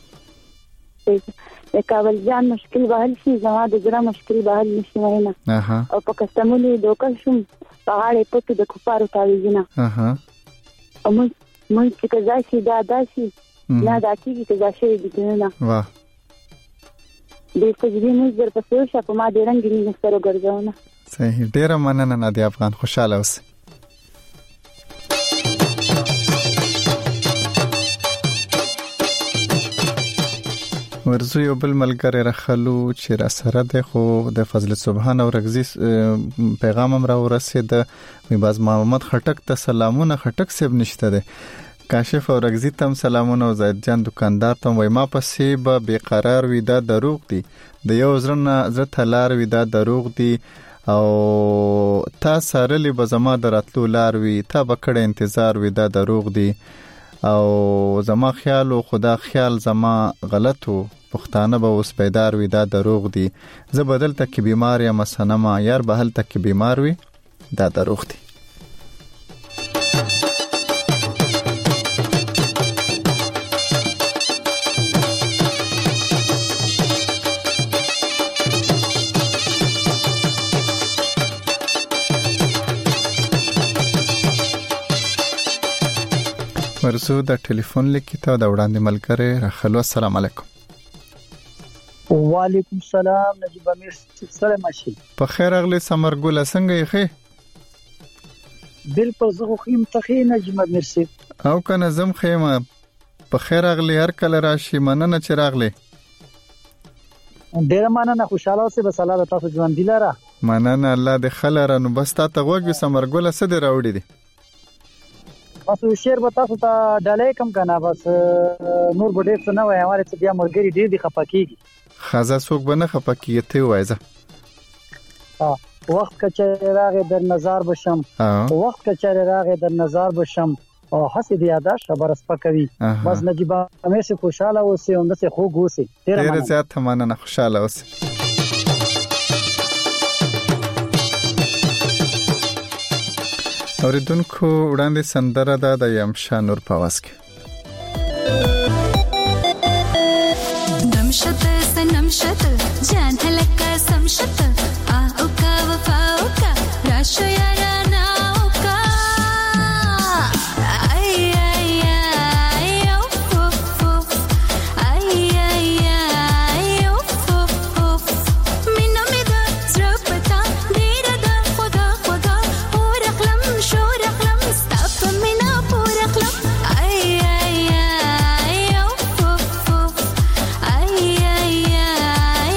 د کابل جان مشکل بحل شي زما د جره مشکل بحل نشي وینه. اها. او په کستمولي دوکل شم په غاړه پټ د کفارو تاویزونه. اها. او مون مون چې کزا شي دا داسي نه دا کیږي کزا شي دي نه. واه. د سجدي مو در په سوشه په ما د رنگینی نسترو ګرځونه. صحیح. ډیره مننه نادیا افغان. خوشاله اوسئ. ورزو یو بل ملګری رخلو چې را سره ده خو د فضل سبحان او رغزي پیغام هم را ورسید. وی باز محمد خټک ته سلامونه. خټک سیب نشته ده. کاشف او رغزي تم سلامونه. او زید جان دکاندار ته وای ما پسې به بیقرار وي دا دروغ دي د یو زرنه زړه تلار وي دا دروغ دي او تا سارلی به زما دراتلو لار وي تا به کړه انتظار وي دا دروغ دي او زما خیال او خدا خیال زما غلطو پښتانه به اوس پیدار وي دا دروغ دي زه بدل تک بیمار یا مسنما یار بهل تک بیمار وي دا دروغ دي. ورسو د ټلیفون لیکته د وړاندې ملګری رخلو. السلام علیکم. وعلیکم السلام. نجیب امیر سره ماشي په خیر اغلی سمرګل څنګه یې خې؟ بالکل زه خو یم ته نجیب امیر سي او کنه زم خیمه په خیر اغلی هر کله راشي. مننه چې راغلی. ډیر مننه. خوشاله اوسئ. بس الله تاسو ژوند دی لاره. مننه. الله دې خلره نو بس تا ته وګ سمرګل څه دی راوړي دي. بس شیر به تاسو ته ډالې کم کنه بس نور به ډېر څه نه وای. امره چې بیا مرګري ډېر دي خپکیږي. خزا څوک به نه خپکیږي ته وایزه. ها وخت کچې راغې در نظر بشم. وخت کچې راغې در نظر بشم او حسې دی یاداش خبر سپکوي. بس نجیب امیر سي خوشاله اوسئ او دسه خوږ اوسئ. ډېر زیات مننه. خوشاله اوسئ. اوریدونکو وړاندې سندره ده د یمشا نور په واس کې. نمشت سنمشت جان هلکا سمشت آو کا وفاو کا راشو یارانا او کا ای ای ای اوف اوف اوف ای ای ای اوف اوف اوف مینا میدا زرپتا دیره دا خدا خدا اور اخلم شور اخلم ستاپ مینا پور اخلم ای ای ای اوف اوف اوف ای ای ای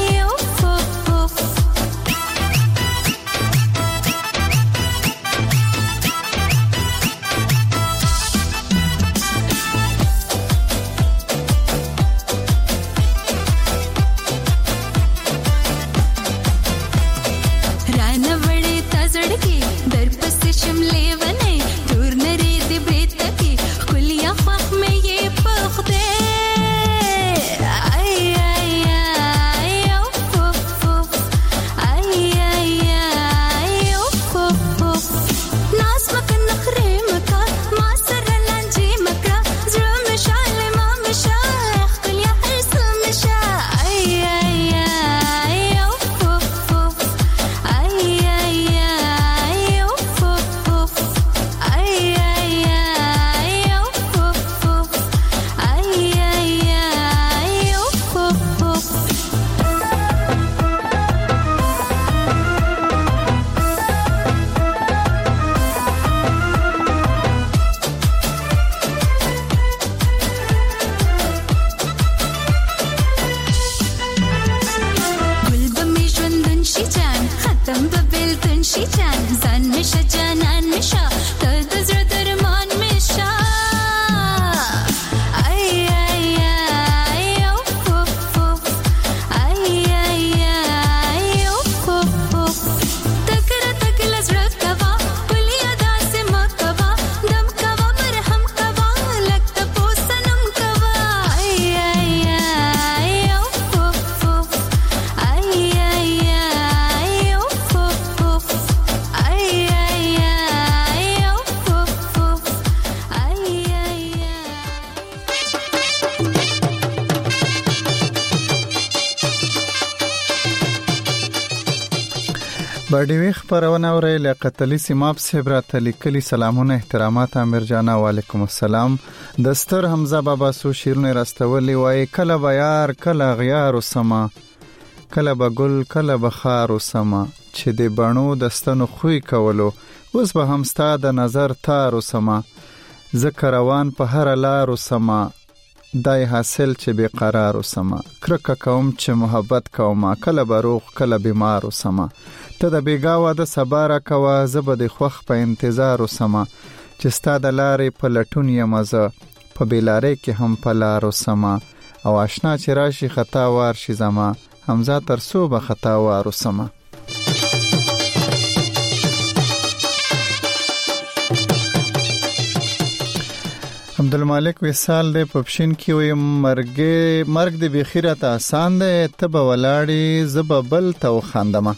خوشی چند زن میشه جنن میشه تا دزر درمان میشه ای ای ای اوف اوف اوف ای ای ای اوف اوف اوف تکره تکله زړه کوا پلیا داس مکوا دم کوا مرهم کوا لکه پوسنم کوا ای ای ای اوف اوف اوف ای ای ای اوف اوف اوف ای ای ای اوف اوف اوف ای ای باډیوي خبرونه اوري لقتلی سیماب صاحب را تلیکلی سلامونه احترامات امیر جانا وعلیکم السلام دستر حمزه بابا سو شیرونه راستولی وای کله بیار کله غیار وسما کله بغل کله بخار وسما چې د بڼو دستنو خوې کولو اوس به هم ستاد نظر تار وسما ذکر روان په هر لار وسما دای حاصل چې به قرار وسما کرکه کوم چې محبت کوم کله بروغ کله بیمار وسما ته د بیګاوه د صبر کوا زبه د خوخ په انتظار وسما چې ستاد لارې په لټون یم زه په بیلارې کې هم په لار وسما او آشنا چې راشي خطا وار شي زما حمزه تر سو به خطا وار وسما عبدالمالک وصال د پپشین کې وي مرګ مرګ د بخیرت آسان ده ته به ولاړی زببل تو خاندمه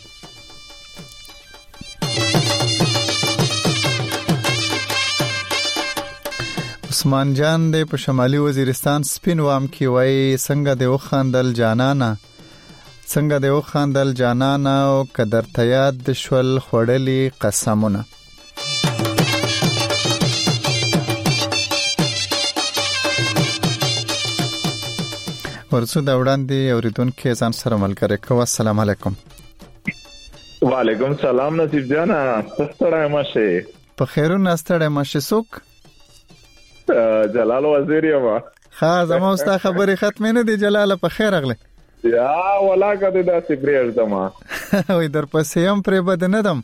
عثمان جان د په شمالي وزیرستان سپین وام کې وای څنګه د وخاندل جانانا څنګه د وخاندل جانانا او قدر تیاد د شول خړلې قسمونه ورسو دا وړاندې اوریدونکو ځان سره ملګری کوه السلام علیکم وعلیکم السلام نصیب جان ستړی مشه په خیرونه ستړی مشه سوک جلال وزیر یم ها زما واست خبرې ختمه نه دی جلال په خیر اغله یا ولا کده دا سپریړ دما وای در پسې هم پرې بد نه دم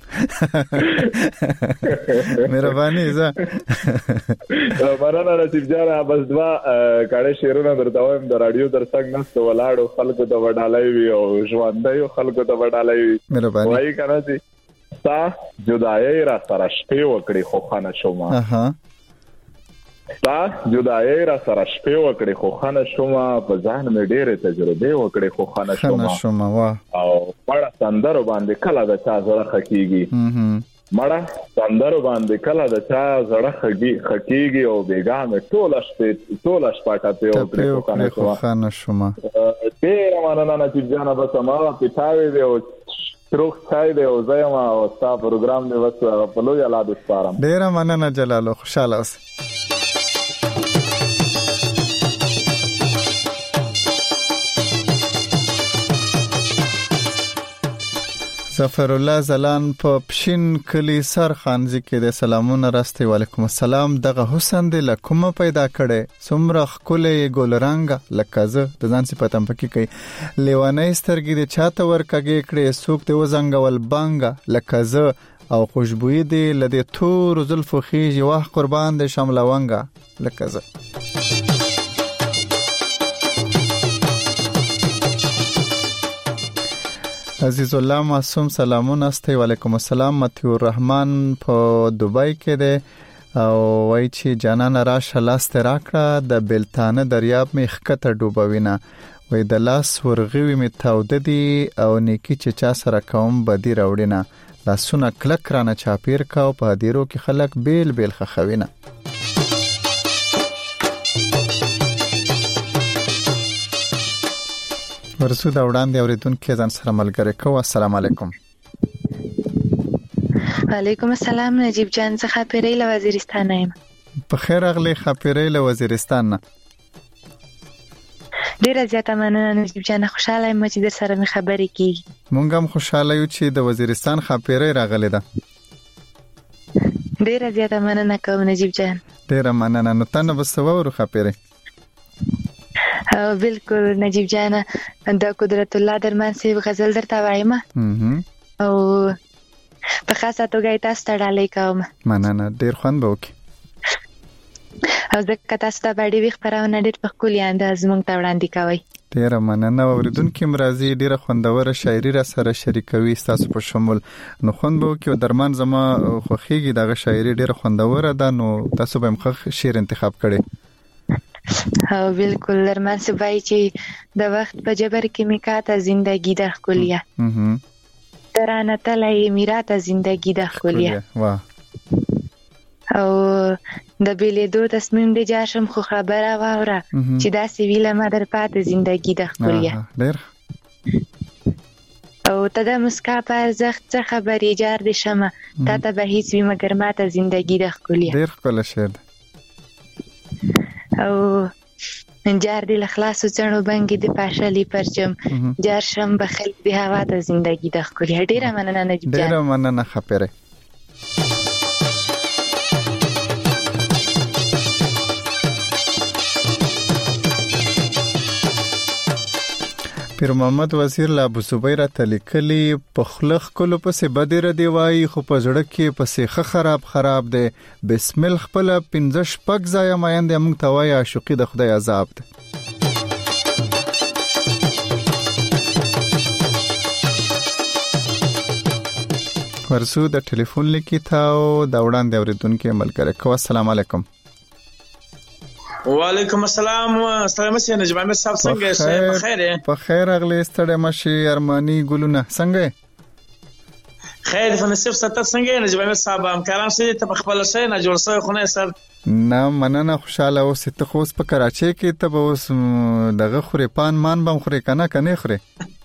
مهرباني زه باندې نصیب جان بس دوا کاړه شیرونه درته وایم د رادیو در څنګه نست ولاړو خلکو ته وډالای وی او ژوندۍ خلکو ته وډالای وی مهرباني وای کنه سي تا جدای را سره شپې وکړي خو خانه شوما اها تا جدای را سره شپې وکړي خو خانه شوما په ځان مې ډېره تجربه وکړي خو خانه شوما خانه شوما وا او مړه سندرو باندې کله د چا زړه خکېږي مړه سندرو باندې کله د چا زړه خکېږي او بیګامه ټول شپې ټول شپه ټاپې وکړي خو خانه شوما ډېر مننه نصیب جان بس ما پټاوي دی او تروخ ځای دی او زما او تاسو پروګرام دی وس په لوی یاد وسپارم ډېر مننه جلالو خوشاله اوسئ ظفر الله زلان په پښین کلی سر خانځي کې د سلامونه راستي وعلیکم السلام دغه حسن د لکومه پیدا کړي څومره خولې ګولرنګ لکه زه د ځان صفاتم پکې کوي لیوانې سترګې د چاته ورکګې کړي سوق د وزنګول بانګ لکه زه او خوشبوئی دی لدې تور زلفو خيږي واه قربان د شملونګ لکه زه عزیز الله معصوم سلامونه استي وعلیکم السلام متیو الرحمن په دوبای کې ده او وای چې جانان راشه لاس ته راکړه د بلتانه دریاب می خکته ډوبوینه وای د لاس ورغوي می تاود دي او نیکی چې چا سره کوم بدی راوړینه لاسونه کلک رانه چاپیر کاو په دیرو کې خلک بیل بیل خخوینه ورسو دا وړاندې اوریدونکو ځان سره ملګری کوه السلام علیکم وعلیکم السلام نجیب جان زه خاپیری له وزیرستان یم په خیر اغلی خاپیری له وزیرستان نه ډیره زیاته مننه نجیب جان خوشاله یم چې در سره می خبرې کیږي مونږ هم خوشاله یو چې د وزیرستان خاپیری راغلی ده ډیره زیاته مننه کوم نجیب جان ډیره مننه نو تنه بس وورو خاپیری بالکل نجیب جان د قدرت الله درمان سی غزل درته وایم او په خاصه توګه تاسو ته ډالۍ کوم. مننه، ډیر خوند به وکړي. او ځکه تاسو ته باندې وی خبرونه ډیر په خولي انداز مونږ ته وړاندې کوي. ډیر مننه. اوریدونکو مرضی ډیره خوندوره شاعري را سره شریکوي تاسو په شمول. نو خوند به وکړي. درمان زما خوخيږي دغه شاعري ډیره خوندوره ده، نو تاسو به مخ شعر انتخاب کړئ. او بالکل درمان سبای چې د وخت په جبر کې میکاته زندگی د خولیا. اها. ترانه تلای میراته زندگی د خولیا. واه. او د بیلیدو تصمیم دی جاشم خو خبره واوره چې دا سویله مدر پات زندگی د خولیا. ډیر. او ته د مسکا په ارزښت څه خبرې جار دي شمه تا ته به هیڅ وي مګر ماته زندگی د خولیا. ډیر ښکلی شعر دی. او جار دی لخلاصو څڼو بنګې د پاشلی پرچم جار شم بخل دی هوا ته زندگی د خولیا. ډیره مننه نجیب جان. ډیره مننه خپره. پیر محمد وزیر لا ابو زبیر تلکلی په خلخ کولو پسې بدر دی وای خو په زړه کې پسې خ خراب خراب دی. بسم الله خپل پنځه شپږ ځای مایند موږ ته وای عاشقي د خدای عذاب دی. ورسو د ټلیفون لیکي تاو دا وړاندې اوریدونکو عمل کړي. کو السلام علیکم. وعلیکم السلام. السلام علیکم نجیب عامر صاحب څنګه یې؟ په خیر یې؟ په خیر اغلی ستړی مشي ارمانی ګلونه څنګه یې؟ خیر فنصف ستر څنګه یې نجیب عامر صاحب؟ همکاران سره ته په خپل شي نه جوړ شوی خونه سر نه مننه خوشاله اوس ته خو اوس په کراچۍ کې ته به اوس دغه خوري پان مان بم خوري کنه کنه خوري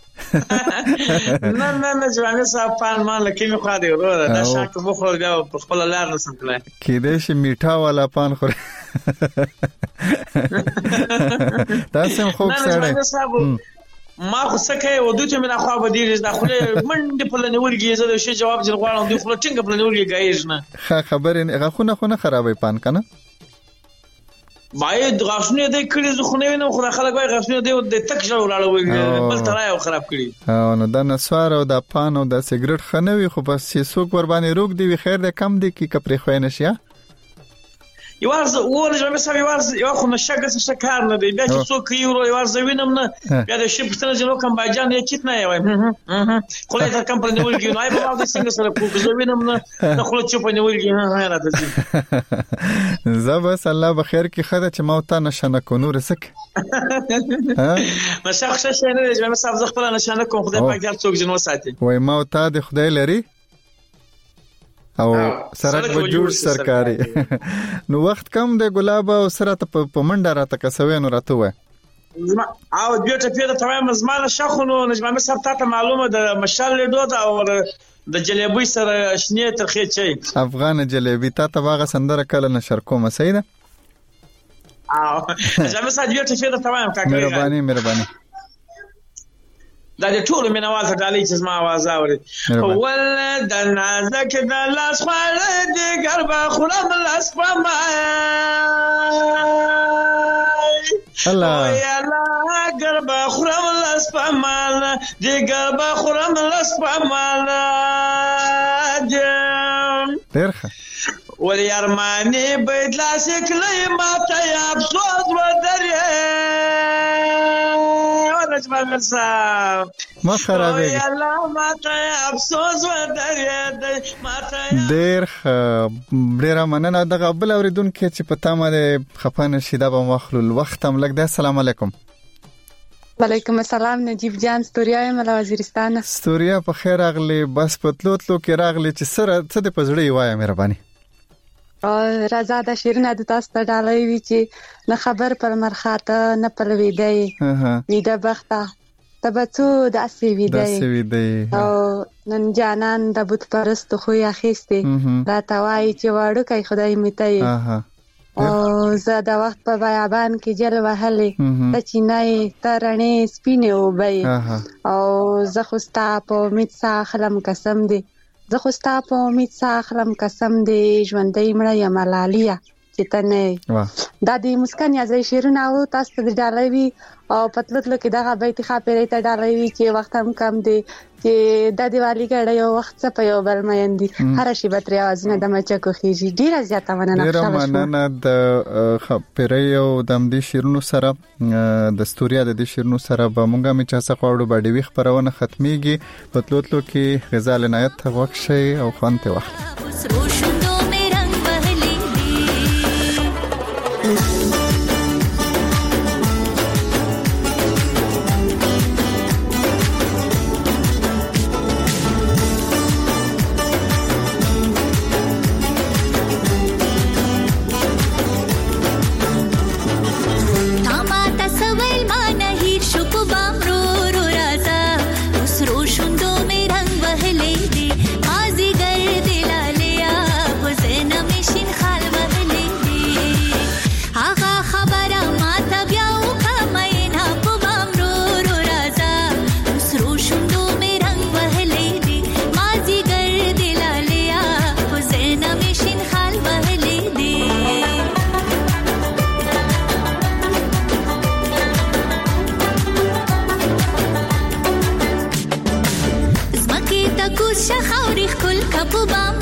نه نه نه ځوانه صاحب پان مان لکه می خو دی ورو دا شاک په خو دا په خپل لار نه سم کړای کېدې شي میټا والا پان خوري تاسو خو سره ما خو سکه و دوی ته مې خو به دی دا خو منډه په لنورګي زه د شي جواب ځل غواړم دوی خو ټینګ په لنورګي غایښ نه خبرې هغه خو نه خو نه خرابې پان کنه باید غاښونه دې کړي زه خو نه وینم خو خلک وايي غاښونه دې د تک شړ ولاړو بل ترای او خراب کړي او نو دا نسوار او د پان او د سیګریټ خنوي خو بس څوک ور باندې روک دی خیر د کم دی کی کپری خو نه شي یوارز ولې مې سوي یوارز یو خو نشګه څه کار نه دی بیا چې څوک یو یوارز وینم نه بیا د شپ ستنه جنو کم باجان یې چیت نه وای خو له کم پر نیولګي نه په واده څنګه سره کوک زه وینم نه خو چې په نیولګي نه راځي زبس الله بخیر کی خدای چې موتا نشانه کو نور سک ها مشه خشه شنه دې مې صاحب زغ خپل نشانه کوم خدای پاک هر څوک جنو ساتي وای موتا د خدای لري او سرک به جوړ سرکاري نو وخت کم دی ګلاب او سره ته په منډه راته کسوي نو راته وای او بیا ته پیدا ته وایم زمانه شخونو نجمه صاحب ته معلومه د مشال لیدو دا او د جلیبي سره شنه ترخې چي افغان جلیبي تا ته واغه سندره کله نشر کوم سیده او نجمه صاحب بیا ته پیدا ته وایم کاکا مهرباني مهرباني دا د ټولو مینوال ته ډالۍ چې زما आवाज اوري ول د نازک د لاس خړ د ګربا خورم لاس پما الله یا الله ګربا خورم لاس پما د ګربا خورم لاس پما درخه ول یارمانی بيد لاسک لې ماته یا افسوس ودرې نجمه صاحب ما خرابې یا الله ماته افسوس ودرې ماته ډېر ډېر مننه دغه بل اوریدونکو چې په تامه خپانه شیدا به مخلول وخت هم لګ ده. السلام علیکم. وعلیکم السلام نجیب جان ستوریا یم له وزیرستان. ستوریا په خیر اغلی بس پتلو تلو کې راغلی چې سره څه د پزړې وای مهرباني او رضا د شیرینه د تاسو ته ډالۍ وی چې نه خبر پر مرخاته نه پر ویدای ویده بخته تبڅو د اسی ویدای او نن جانان د بت پرست خو یا خسته دا توای چې واړو کوي خدای میتای او زه د وخت په بیابان کې جل وهلې ته چینای ترنې سپینه وبای او زه خو ستا په امید ساخلم قسم دی زه خو ستا په امید ساخلم قسم دی ژوندۍ مړه یم لالیا چې ته نه دا د مسکن یا ځای شیرونه او تاسو ته ډالوي او پتلوتلو کې دغه بیت خاطرې ته ډالوي چې وخت هم کم دی چې د دیوالي ګړې یو وخت څه په یو بل مېندي هر شي بتري اوازونه د مچکو خيږي ډیره زیاته مننه ډیره مننه د خبرې او د دې شیرونو سره د استوریا د دې شیرونو سره به مونږه می چا څه خوړو باندې وی خبرونه ختميږي پتلوتلو کې غزال عنایت ته وښي او خانته وخت شخوري خل کپو بام